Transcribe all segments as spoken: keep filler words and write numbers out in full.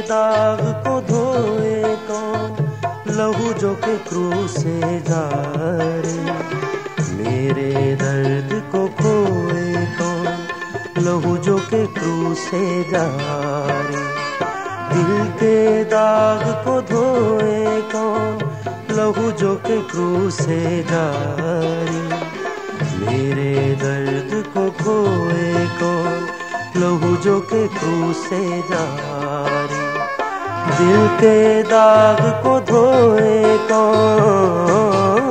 दाग को धोए कौन, लहू जो के क्रूस से जारे। मेरे दर्द को खोए कौन, लहू जो के क्रूस से जारे। दिल के दाग को धोए कौन, लहू जो के क्रूस से जारे। मेरे दर्द को खोए कौन, लहू जो के क्रूस से जारे। दिल के दाग को धोए कौन।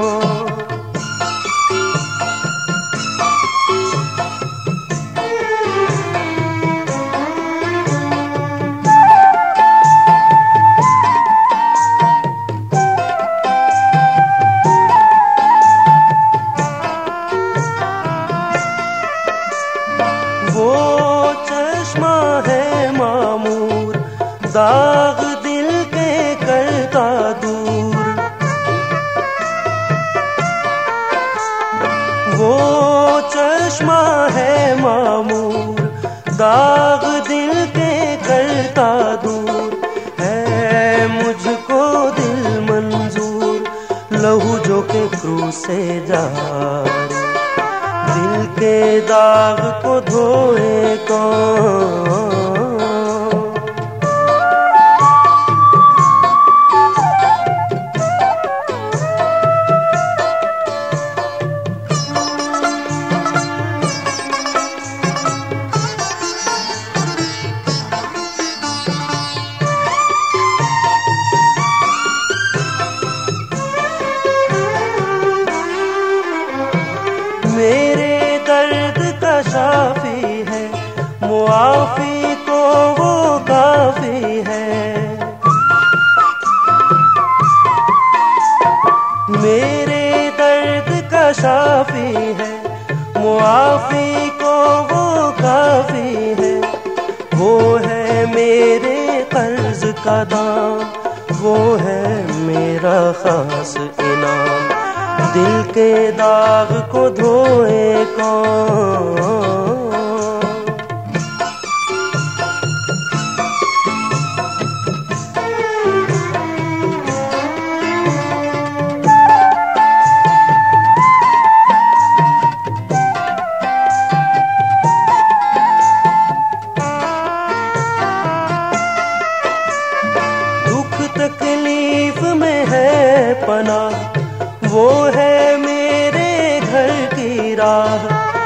वो चश्मा है मामूर, दाग दिल के करता दूर। वो चश्मा है मामूर, दाग दिल के करता दूर। है मुझको दिल मंजूर, लहू जो के क्रूस से जारे। दिल के दाग को धोए कौन। मेरे दर्द का शाफी है, मुआफी को वो काफी है। मेरे दर्द का शाफी है, मुआफी को वो काफी है। वो है मेरे कर्ज का दाम, वो है मेरा खास इनाम। दिल के दाग को धोए कौन। दुख तकलीफ में है पनाह, वो है मेरे घर की राह।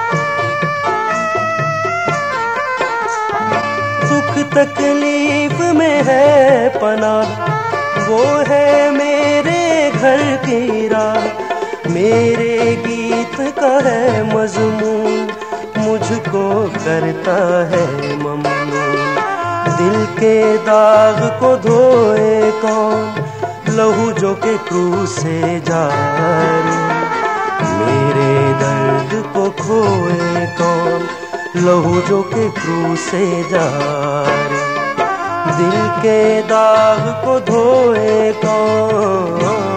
दुख तकलीफ में है पनाह, वो है मेरे घर की राह। मेरे गीत का है मजमून, मुझको करता है ममनून। दिल के दाग को धोए कौन, लहू जो के क्रूस से जारे। मेरे दर्द को खोए कौन, लहू जो के क्रूस से जारे। दिल के दाग को धोए कौन।